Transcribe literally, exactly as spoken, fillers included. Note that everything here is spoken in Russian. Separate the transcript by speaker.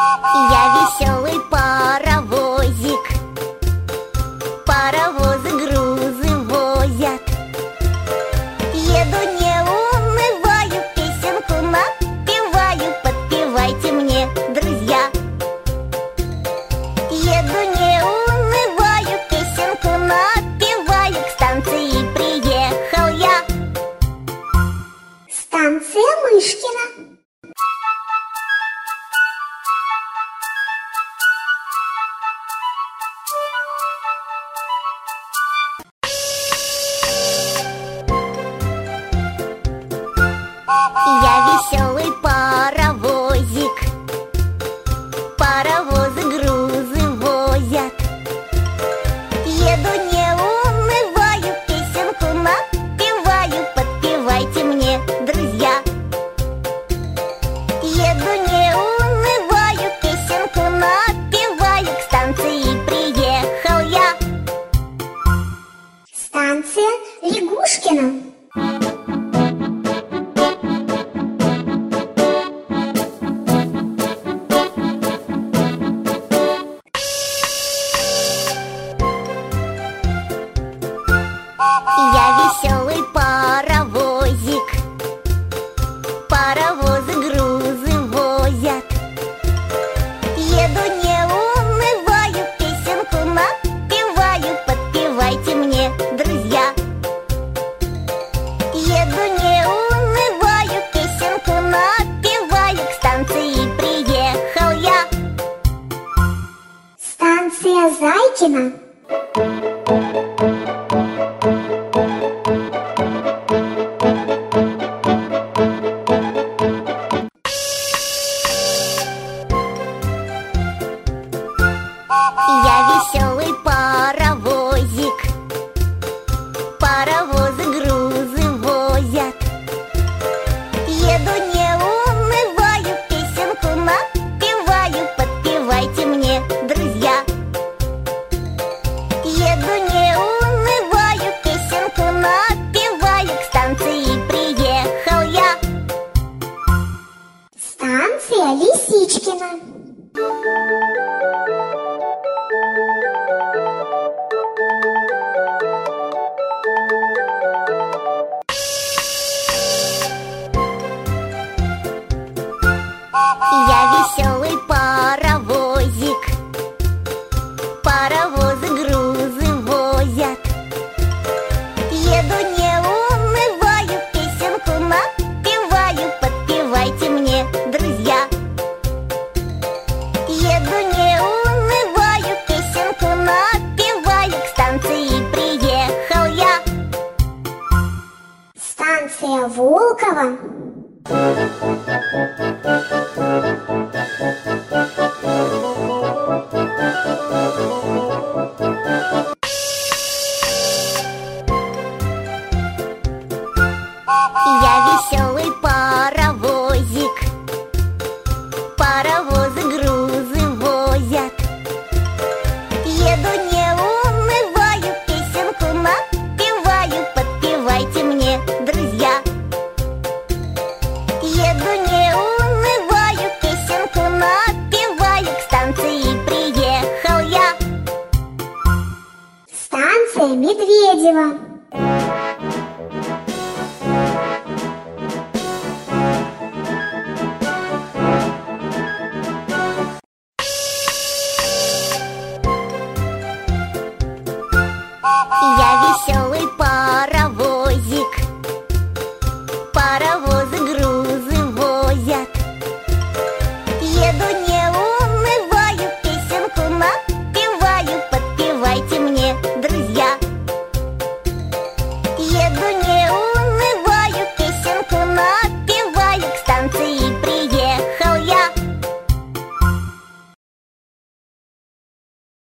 Speaker 1: Я веселый паровозик, паровозы грузы возят. Еду, не унываю, песенку напеваю, подпевайте мне, друзья. Еду, не унываю, песенку напеваю, к станции приехал я.
Speaker 2: Станция Мышкина.
Speaker 1: Я веселый паровозик, паровозы грузы возят. Еду, не унываю, песенку напеваю, подпевайте мне, друзья. Еду, не унываю, песенку напеваю, к станции приехал я.
Speaker 2: Станция Лягушкина.
Speaker 1: Я веселый паровозик, паровозы грузы возят. Еду, не унываю, песенку напеваю, подпевайте мне, друзья. Еду, не унываю, песенку напеваю, к станции приехал я.
Speaker 2: Станция Зайкина.
Speaker 1: Я веселый паровозик, паровозы грузы возят. Еду, не унываю, песенку напеваю, подпевайте мне, друзья. Еду, не унываю, песенку напеваю, к станции приехал я.
Speaker 2: Станция Лисичкина.
Speaker 1: Я веселый паровозик, паровозы грузы возят. Еду, не унываю, песенку напеваю, подпевайте мне, друзья. Еду, не унываю, песенку напеваю, к станции приехал я.
Speaker 2: Станция Волкова.
Speaker 1: Я веселый паровозик, паровозы грузы возят. Еду, не унываю, песенку напеваю, подпевайте мне, друзья. Еду, не унываю, песенку напеваю, к станции приехал я.
Speaker 2: Станция Медведева.
Speaker 1: Я веселый паровозик,